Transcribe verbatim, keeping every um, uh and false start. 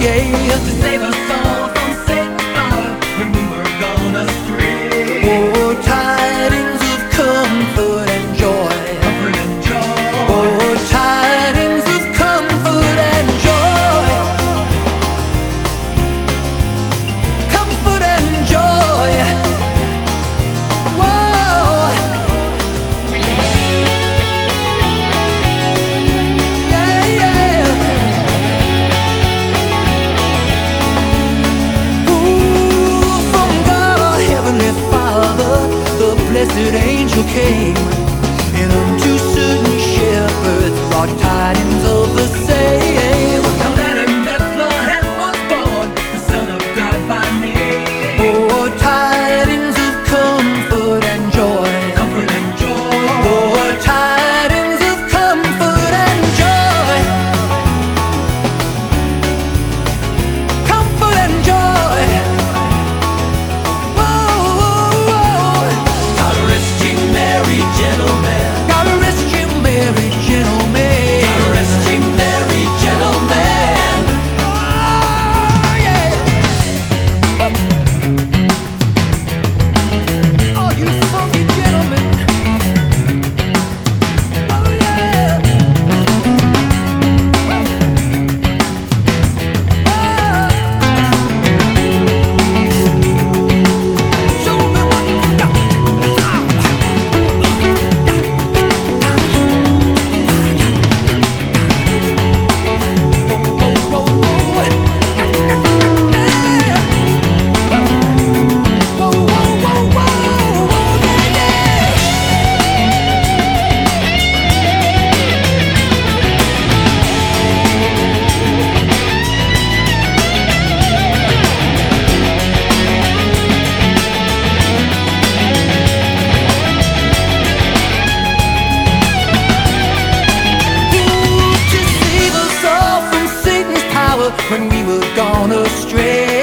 To save us all from Satan's power when we were gone astray. Oh, tidings of comfort and joy. Comfort and joy. Oh, tidings of comfort and joy. Comfort and joy. Whoa. Yeah, yeah. Ooh, from God our Heavenly Father, the blessed angel came, and unto certain shepherds brought tidings of the same. Now that in Bethlehem was born the Son of God by name. Oh, tidings of comfort and joy. Comfort and joy. Oh, tidings of comfort and joy. Comfort and joy. Whoa, whoa, whoa. God rest ye merry gentlemen. God rest you, merry gentlemen. God rest ye merry gentlemen. Oh, yeah. Oh, you funky gentlemen. Oh, yeah. Show me what you got. When we were gone astray.